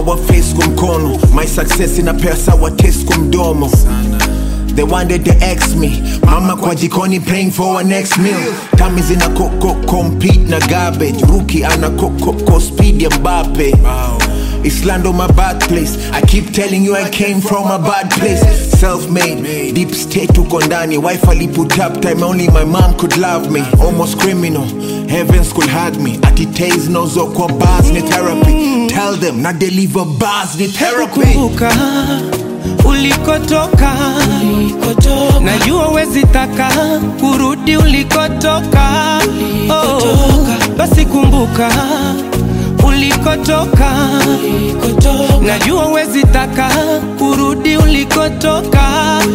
wa face kumkono. My success ina pesa wa taste kumdomo. They wanted to ex me. Mama kwa jikoni praying for our next meal. Tamis ina compete na garbage. Rookie ana speed ya Mbappe. Islando my bad place. I keep telling you I came from a bad place. Self-made, deep state tuko ndani. Wife ali put up time only my mom could love me. Almost criminal, heavens could hug me. Atitaze nozo kwa bars ni therapy. Tell them na deliver bars ni therapy. Kumbuka ulikotoka, najua wezi taka kurudi ulikotoka. Basi kumbuka ulikotoka, najua wezi taka kurudi ulikotoka.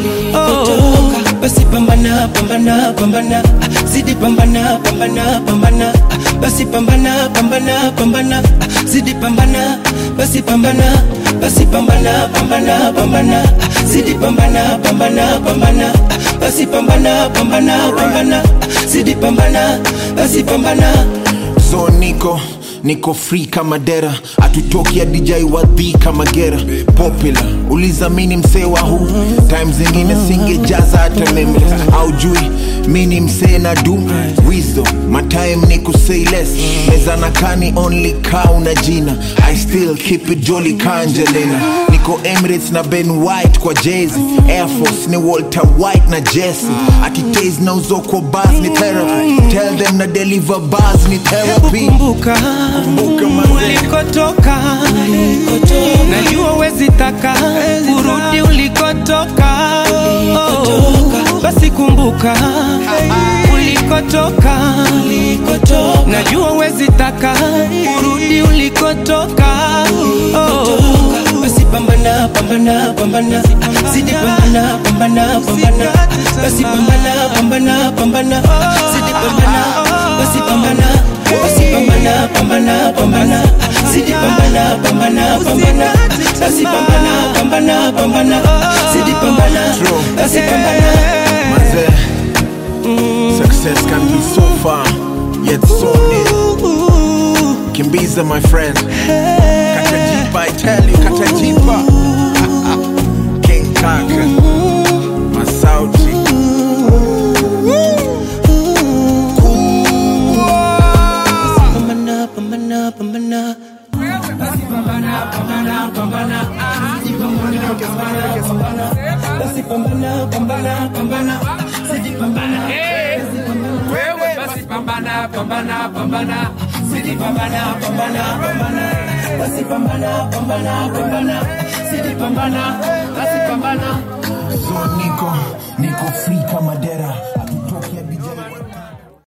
Basi pambana, pambana, pambana, zidi pambana, pambana, pambana. Basi pambana, pambana, pambana, zidi pambana. Basi pambana, basi pambana, pambana, pambana, zidi pambana, pambana, pambana. Basi pambana, pambana, pambana, zidi pambana. Basi pambana. So niko free kama dera. Atutoki ya DJ wadhi kama gera. Popular, uliza mini msee wa huu. Times zingine singe jaza hata meme. Aujui, mini msee na do wisdom, my time niko say less. Meza na kani only cow na jina. I still keep it jolly Kanjelena. Niko Emirates na Ben White kwa Jay-Z. Air Force ni Walter White na Jesse. Atitaze na uzo kwa bars ni therapy. Tell them na deliver bars ni therapy. Ulikotoka, najua wezi taka kurudi ulikotoka. Basi kumbuka ulikotoka, najua wezi taka kurudi ulikotoka. Basi pambana, pambana, pambana, zidi pambana, pambana, pambana. Basi pambana, pambana, pambana, zidi pambana. Basi pambana, basi pambana, pambana, pambana, zidi pambana, pambana, pambana. Basi pambana, pambana, pambana, zidi pambana. Basi pambana. Success can be so far, yet so near. Kimbiza, my friend. Katajipa, I tell you, Katajipa. King Kaka, Masauti. Pambana, pambana, pambana. Basi pambana, pambana, pambana. Zidi pambana, pambana, pambana. Basi pambana, pambana, pambana. Zidi pambana. Wewe basi pambana, pambana, pambana. Zidi pambana, pambana, pambana. Basi pambana, pambana, pambana. Zidi pambana, basi pambana. So niko free kama dera.